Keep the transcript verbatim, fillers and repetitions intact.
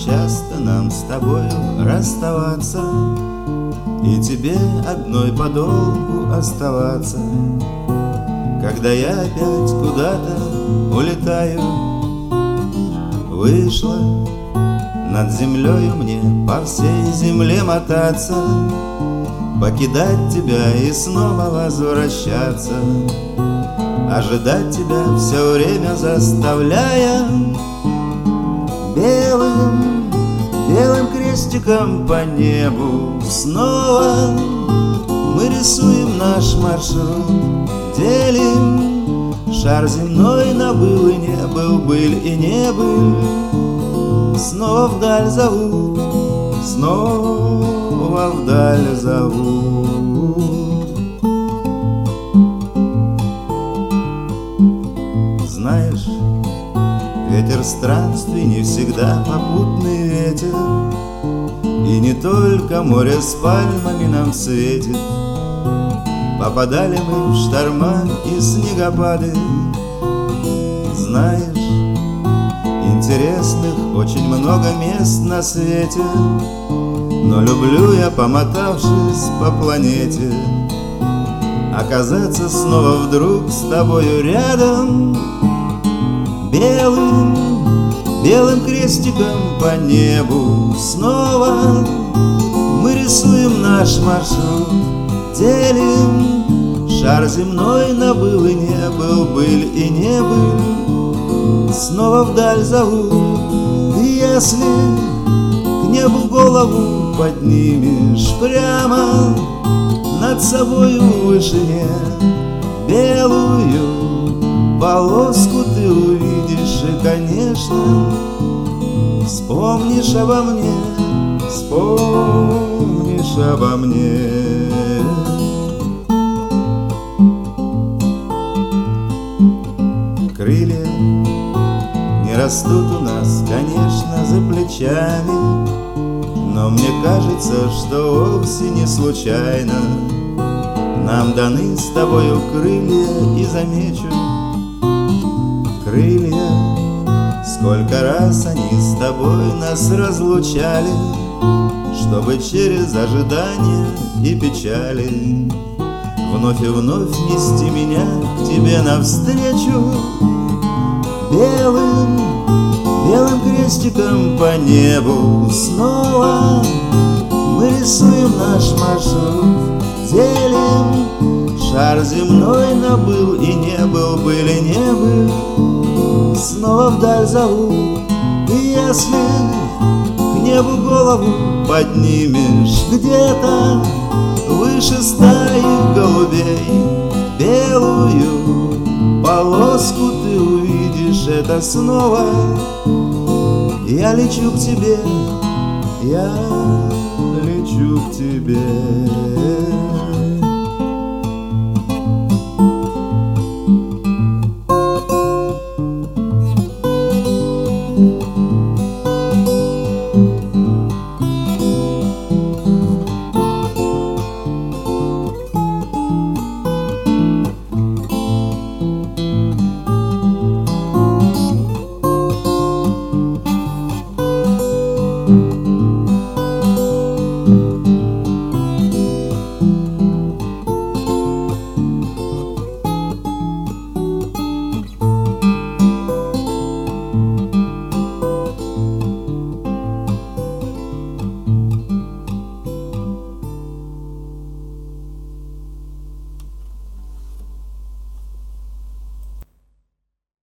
часто нам с тобою расставаться, и тебе одной подолгу оставаться. Когда я опять куда-то улетаю, вышло над землею мне по всей земле мотаться, покидать тебя и снова возвращаться, ожидать тебя все время заставляя. Белым, белым крестиком по небу снова мы рисуем наш маршрут, делим шар земной на был и не был, быль и не был. Снова вдаль зовут, снова вдаль зовут. Знаешь, ветер странствий не всегда попутный ветер, и не только море с пальмами нам светит. Попадали мы в шторма и снегопады. Знаешь, интересных очень много мест на свете, но люблю я, помотавшись по планете, оказаться снова вдруг с тобою рядом. Белым, белым крестиком по небу снова мы рисуем наш маршрут, делим шар земной на был и не был, быль и не был. Снова вдаль зовут, и если к небу голову поднимешь прямо, над собою в вышине белую полоску ты увидишь, и, конечно, вспомнишь обо мне, вспомнишь обо мне. Крылья не растут у нас, конечно, за плечами, но мне кажется, что вовсе не случайно нам даны с тобою крылья, и замечу, крылья, сколько раз они с тобой нас разлучали, чтобы через ожидания и печали вновь и вновь нести меня к тебе навстречу. Белым, белым крестиком по небу снова мы рисуем наш маршрут, делим шар земной на был и не был, был и не был. Снова вдаль зовут, и если к небу голову поднимешь где-то выше стаи голубей, белую полоску ты увидишь, это снова я лечу к тебе, я лечу к тебе.